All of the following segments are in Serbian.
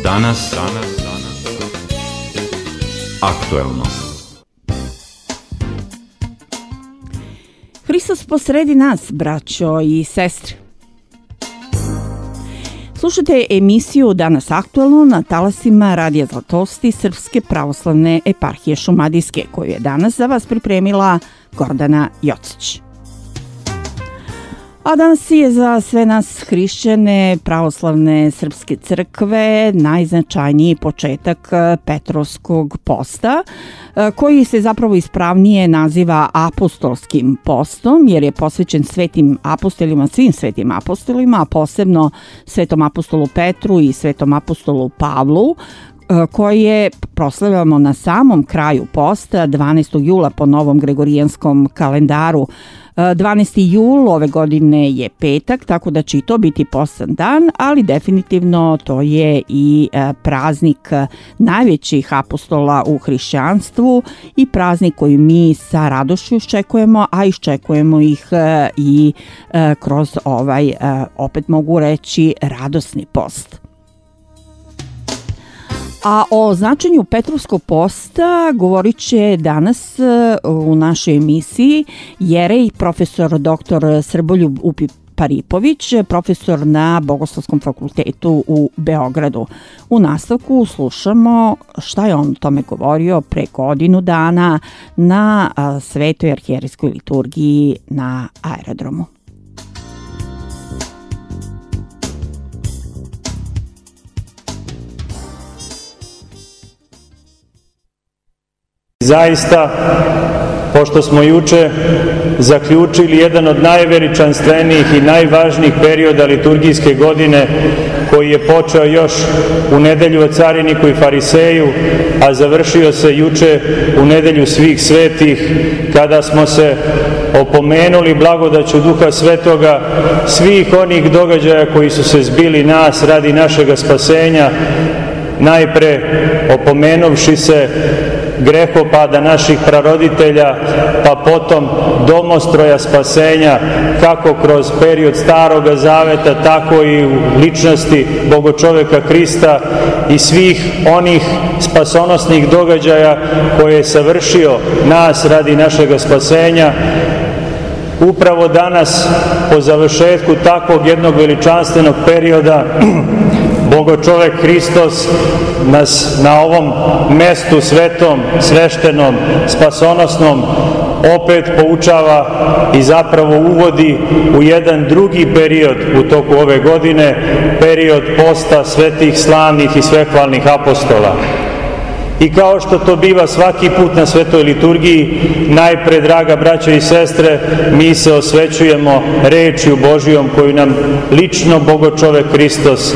Danas aktuelno. Hristos posredi nas, braćo i sestre. Slušajte emisiju Danas aktuelno na talasima Radija Zlatosti Srpske pravoslavne eparhije Šumadijske, koju je danas za vas pripremila Gordana Jocić. A danas je za sve nas hrišćane pravoslavne srpske crkve najznačajniji početak Petrovskog posta, koji se zapravo ispravnije naziva apostolskim postom, jer je posvećen svetim apostolima, svim svetim apostolima, a posebno svetom apostolu Petru i svetom apostolu Pavlu, koje proslavljamo na samom kraju posta 12. jula po novom gregorijanskom kalendaru. 12. jul ove godine je petak, tako da će i to biti postan dan, ali definitivno to je i praznik najvećih apostola u hrišćanstvu i praznik koji mi sa radošću iščekujemo, a iščekujemo ih i kroz ovaj, opet mogu reći, radosni post. A o značenju Petrovskog posta govorit će danas u našoj emisiji jerej profesor dr. Srboljub Paripović, profesor na Bogoslovskom fakultetu u Beogradu. U nastavku slušamo šta je on o tome govorio pre godinu dana na Svetoj arhijerejskoj liturgiji na aerodromu. Zaista, pošto smo juče zaključili jedan od najveličanstvenijih i najvažnijih perioda liturgijske godine, koji je počeo još u nedelju o cariniku i fariseju, a završio se juče u nedelju svih svetih, kada smo se opomenuli blagodaću Duha Svetoga svih onih događaja koji su se zbili nas radi našega spasenja, najpre opomenovši se grehopada naših praroditelja, pa potom domostroja spasenja, kako kroz period Staroga Zaveta, tako i u ličnosti Bogočoveka Hrista i svih onih spasonosnih događaja koje je savršio nas radi našega spasenja. Upravo danas, po završetku takvog jednog veličanstvenog perioda, Bogočovek Hristos nas na ovom mestu svetom, sveštenom, spasonosnom opet poučava i zapravo uvodi u jedan drugi period u toku ove godine, period posta svetih, slavnih i svehvalnih apostola. I kao što to biva svaki put na svetoj liturgiji, najpre, draga braćo i sestre, mi se osvećujemo rečju Božijom koju nam lično Bogočovek Hristos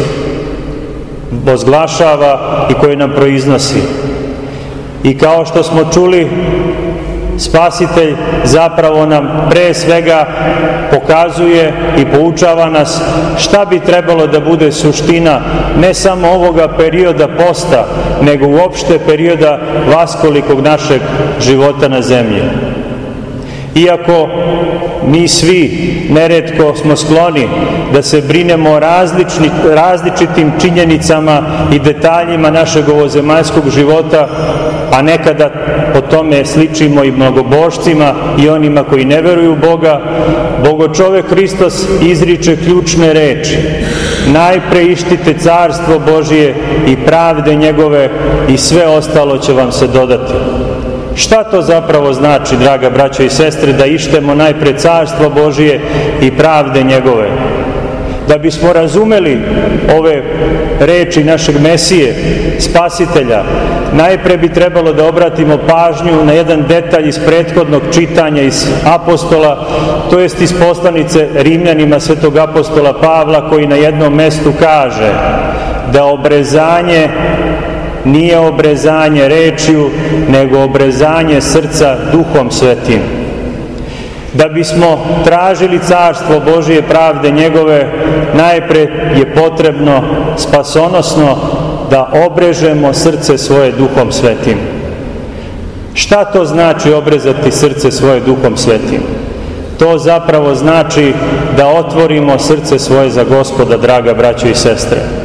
ozglašava i koju nam proiznosi. I kao što smo čuli, Spasitelj zapravo nam pre svega pokazuje i poučava nas šta bi trebalo da bude suština ne samo ovoga perioda posta, nego uopšte perioda vaskolikog našeg života na zemlji. Iako mi svi neretko smo skloni da se brinemo o različitim činjenicama i detaljima našeg ovozemaljskog života, a nekada po tome sličimo i mnogobožcima i onima koji ne veruju u Boga, Bogočovek Hristos izriče ključne reči: najpre ištite carstvo Božije i pravde njegove i sve ostalo će vam se dodati. Šta to zapravo znači, draga braćo i sestre, da ištemo najpre carstvo Božije i pravde njegove? Da bismo razumeli ove reči našeg Mesije, Spasitelja, najpre bi trebalo da obratimo pažnju na jedan detalj iz prethodnog čitanja iz apostola, to jest iz poslanice Rimljanima svetog apostola Pavla, koji na jednom mestu kaže da obrezanje nije obrezanje rečju, nego obrezanje srca Duhom Svetim. Da bismo tražili carstvo Božije, pravde njegove, najpre je potrebno spasonosno da obrežemo srce svoje Duhom Svetim. Šta to znači obrezati srce svoje Duhom Svetim? To zapravo znači da otvorimo srce svoje za Gospoda, draga braćo i sestre.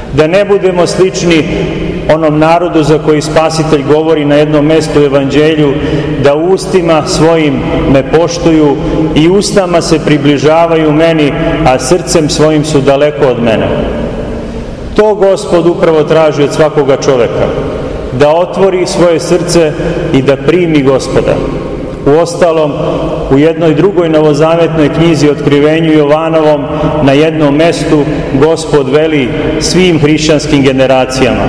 Da ne budemo slični onom narodu za koji Spasitelj govori na jednom mestu u Evanđelju, da ustima svojim me poštuju i ustama se približavaju meni, a srcem svojim su daleko od mene. To Gospod upravo traži od svakoga čoveka, da otvori svoje srce i da primi Gospoda. Uostalom, u jednoj drugoj novozavetnoj knjizi Otkrivenju Jovanovom na jednom mestu Gospod veli svim hrišćanskim generacijama: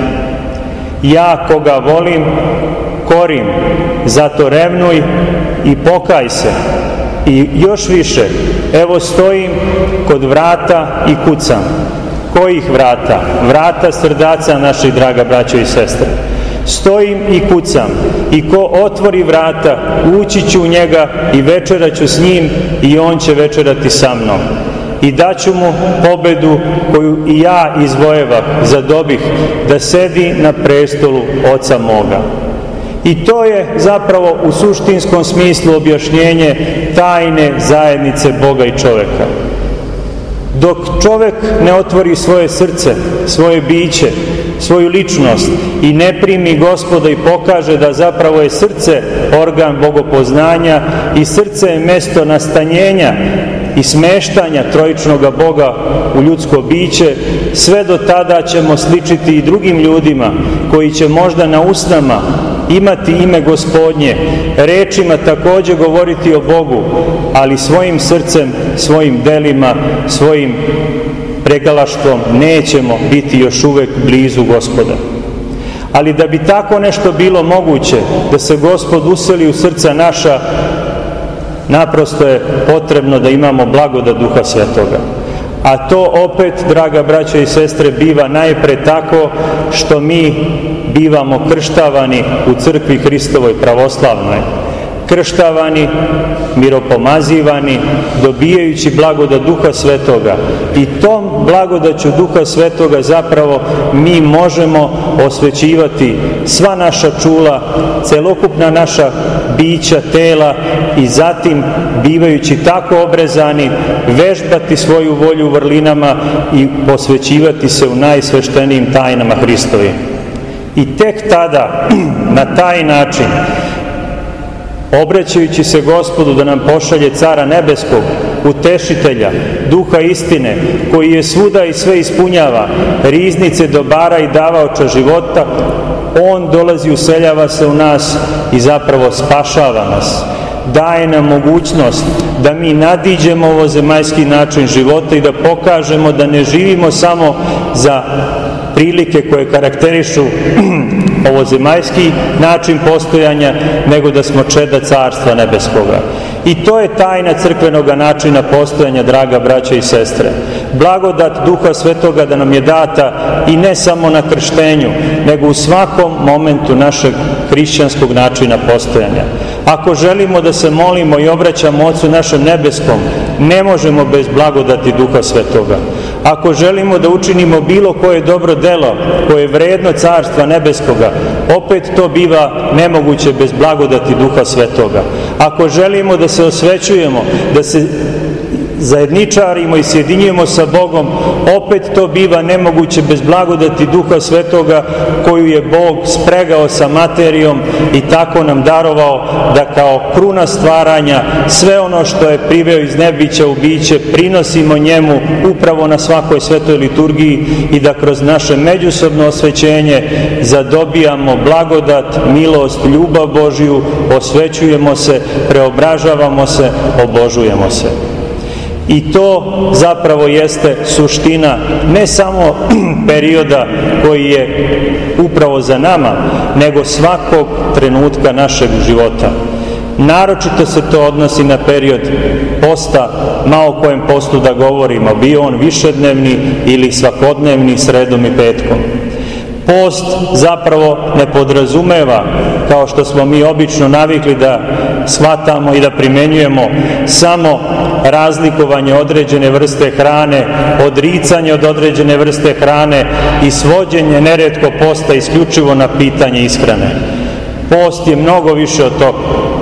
ja koga volim, korim, zato revnuj i pokaj se. I još više, evo stojim kod vrata i kucam. Kojih vrata? Vrata srdaca naših, draga braćo i sestre. Stojim i kucam, i ko otvori vrata, ući ću u njega i večeraću s njim i on će večerati sa mnom. I daću mu pobedu koju i ja izvojevah, zadobih, da sedi na prestolu Oca moga. I to je zapravo u suštinskom smislu objašnjenje tajne zajednice Boga i čoveka. Dok čovek ne otvori svoje srce, svoje biće, svoju ličnost i ne primi Gospoda i pokaže da zapravo je srce organ bogopoznanja i srce je mesto nastanjenja i smeštanja trojičnoga Boga u ljudsko biće, sve do tada ćemo sličiti i drugim ljudima koji će možda na usnama imati ime Gospodnje, rečima takođe govoriti o Bogu, ali svojim srcem, svojim delima, svojim pregalaštvom nećemo biti još uvek blizu Gospoda. Ali da bi tako nešto bilo moguće, da se Gospod useli u srca naša, naprosto je potrebno da imamo blagodat Duha Svetoga. A to opet, draga braćo i sestre, biva najpre tako što mi bivamo krštavani u crkvi Hristovoj pravoslavnoj. Krštavani, miropomazivani, dobijajući blagodat Duha Svetoga. I tom blagodaću Duha Svetoga zapravo mi možemo osvećivati sva naša čula, celokupna naša bića, tela i zatim, bivajući tako obrezani, vežbati svoju volju u vrlinama i posvećivati se u najsveštenijim tajnama Hristovim. I tek tada, na taj način, obraćajući se Gospodu da nam pošalje Cara Nebeskog, Utešitelja, Duha istine, koji je svuda i sve ispunjava, riznice dobara i davaoča života, On dolazi, useljava se u nas i zapravo spašava nas. Daje nam mogućnost da mi nadiđemo ovozemaljski način života i da pokažemo da ne živimo samo za prilike koje karakterišu ovozemaljski način postojanja, nego da smo čeda Carstva Nebeskoga. I to je tajna crkvenog načina postojanja, draga braća i sestre. Blagodat Duha Svetoga da nam je data i ne samo na krštenju, nego u svakom momentu našeg hrišćanskog načina postojanja. Ako želimo da se molimo i obraćamo Ocu našem nebeskom, ne možemo bez blagodati Duha Svetoga. Ako želimo da učinimo bilo koje dobro delo koje je vredno Carstva Nebeskoga, opet to biva nemoguće bez blagodati Duha Svetoga. Ako želimo da se osvećujemo, da se zajedničarimo i sjedinjujemo sa Bogom, opet to biva nemoguće bez blagodati Duha Svetoga koju je Bog spregao sa materijom i tako nam darovao da kao kruna stvaranja sve ono što je priveo iz nebića u biće prinosimo njemu upravo na svakoj svetoj liturgiji i da kroz naše međusobno osvećenje zadobijamo blagodat, milost, ljubav Božiju, osvećujemo se, preobražavamo se, obožujemo se. I to zapravo jeste suština ne samo perioda koji je upravo za nama, nego svakog trenutka našeg života. Naročito se to odnosi na period posta, ma o kojem postu da govorimo, bio on višednevni ili svakodnevni, sredom i petkom. Post zapravo ne podrazumeva, kao što smo mi obično navikli da shvatamo i da primenjujemo, samo razlikovanje određene vrste hrane, odricanje od određene vrste hrane i svođenje neretko posta isključivo na pitanje ishrane. Post je mnogo više od toga.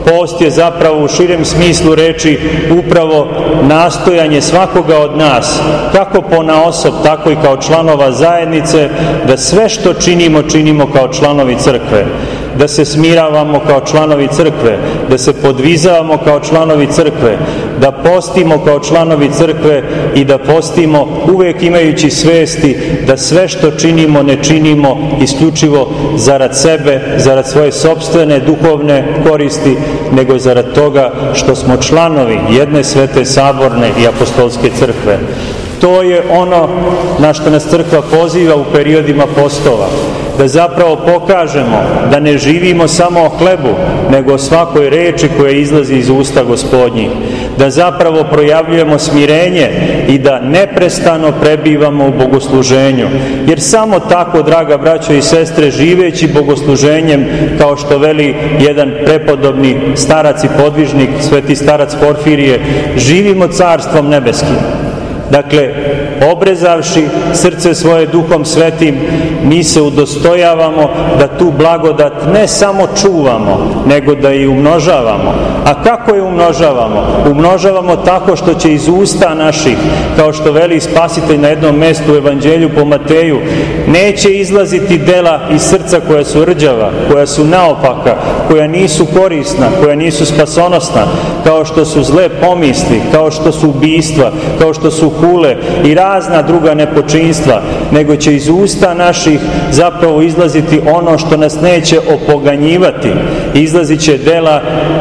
Post je zapravo u širem smislu reči upravo nastojanje svakoga od nas, kako ponaosob, tako i kao članova zajednice, da sve što činimo, činimo kao članovi crkve, da se smiravamo kao članovi crkve, da se podvizavamo kao članovi crkve, da postimo kao članovi crkve i da postimo uvek imajući svesti da sve što činimo ne činimo isključivo zarad sebe, zarad svoje sopstvene duhovne koristi, nego zarad toga što smo članovi jedne svete saborne i apostolske crkve. To je ono na što nas crkva poziva u periodima postova, da zapravo pokažemo da ne živimo samo o hlebu, nego o svakoj reči koja izlazi iz usta Gospodnjih, da zapravo projavljujemo smirenje i da neprestano prebivamo u bogosluženju, jer samo tako, draga braćo i sestre, živeći bogosluženjem, kao što veli jedan prepodobni starac i podvižnik, sveti starac Porfirije, živimo carstvom nebeskim. Dakle, obrezavši srce svoje Duhom Svetim, mi se udostojavamo da tu blagodat ne samo čuvamo, nego da je umnožavamo. A kako je umnožavamo? Umnožavamo tako što će iz usta naših, kao što veli Spasitelj na jednom mestu u Evanđelju po Mateju, neće izlaziti dela iz srca koja su rđava, koja su naopaka, koja nisu korisna, koja nisu spasonosna, kao što su zle pomisli, kao što su ubistva, kao što su hule i razna druga nepočinstva, nego će iz usta naših zapravo izlaziti ono što nas neće opoganjivati. Izlazit će dela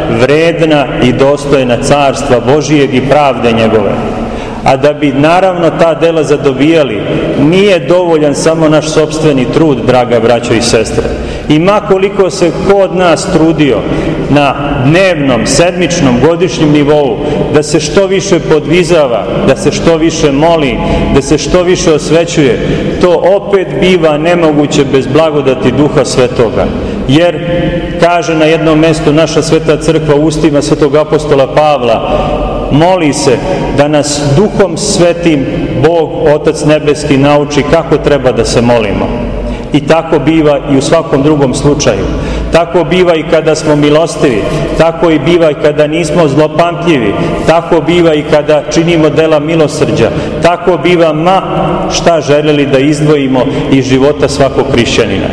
vredna i dostojna carstva Božijeg i pravde njegove. A da bi naravno ta dela zadobijali, nije dovoljan samo naš sopstveni trud, draga braćo i sestre. I ma koliko se ko od nas trudio na dnevnom, sedmičnom, godišnjem nivou, da se što više podvizava, da se što više moli, da se što više osvećuje, to opet biva nemoguće bez blagodati Duha Svetoga. Jer, kaže na jednom mestu naša Sveta Crkva ustima svetog apostola Pavla, moli se da nas Duhom Svetim Bog, Otac Nebeski, nauči kako treba da se molimo. I tako biva i u svakom drugom slučaju. Tako biva i kada smo milostivi, tako i biva i kada nismo zlopamtljivi, tako biva i kada činimo dela milosrđa, tako biva ma šta želeli da izdvojimo iz života svakog hrišćanina.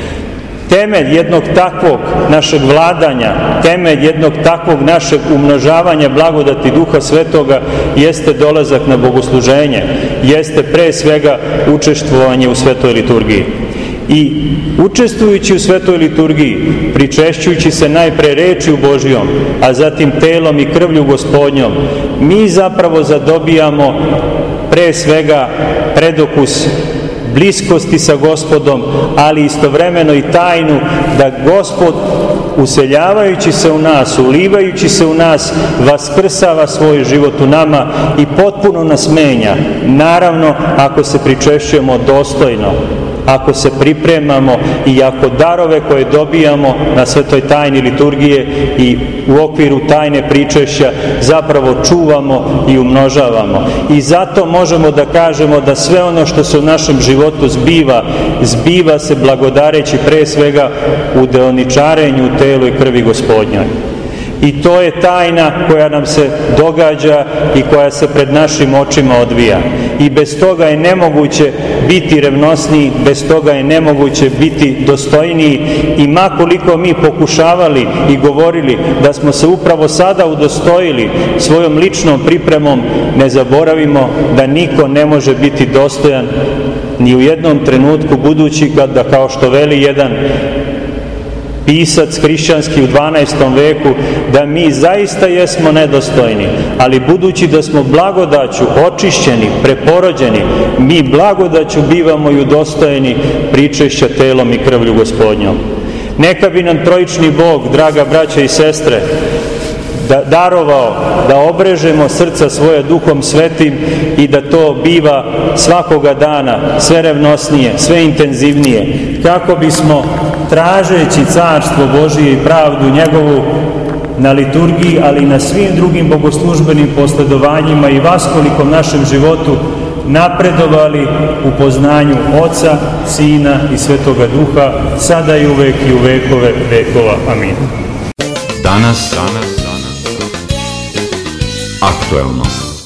Temelj jednog takvog našeg vladanja, temelj jednog takvog našeg umnožavanja blagodati Duha Svetoga jeste dolazak na bogosluženje, jeste pre svega učestvovanje u svetoj liturgiji. I učestvujući u svetoj liturgiji, pričešćujući se najpre rečju Božijom, a zatim telom i krvlju Gospodnjom, mi zapravo zadobijamo pre svega predokus bliskosti sa Gospodom, ali istovremeno i tajnu da Gospod, useljavajući se u nas, ulivajući se u nas, vaskrsava svoj život u nama i potpuno nas menja. Naravno, ako se pričešćujemo dostojno, ako se pripremamo i ako darove koje dobijamo na svetoj tajni liturgije i u okviru tajne pričešća zapravo čuvamo i umnožavamo. I zato možemo da kažemo da sve ono što se u našem životu zbiva se blagodareći pre svega u deoničarenju u telu i krvi Gospodnjoj. I to je tajna koja nam se događa i koja se pred našim očima odvija. I bez toga je nemoguće biti revnosniji, bez toga je nemoguće biti dostojniji. I ma koliko mi pokušavali i govorili da smo se upravo sada udostojili svojom ličnom pripremom, ne zaboravimo da niko ne može biti dostojan ni u jednom trenutku, budući da, kao što veli jedan pisac hrišćanski u 12. veku, da mi zaista jesmo nedostojni, ali budući da smo blagodaću očišćeni, preporođeni, mi blagodaću bivamo i udostojeni pričešća telom i krvlju Gospodnjom. Neka bi nam trojični Bog, draga braća i sestre, darovao da obrežemo srca svoje Duhom Svetim i da to biva svakoga dana sve revnosnije, sve intenzivnije, kako bismo tražeći carstvo Božije i pravdu njegovu na liturgiji, ali i na svim drugim bogoslužbenim posledovanjima i vaskolikom našem životu napredovali u poznanju Oca, Sina i Svetoga Duha, sada i uvek i u vekove vekova. Amin. Danas aktuelno.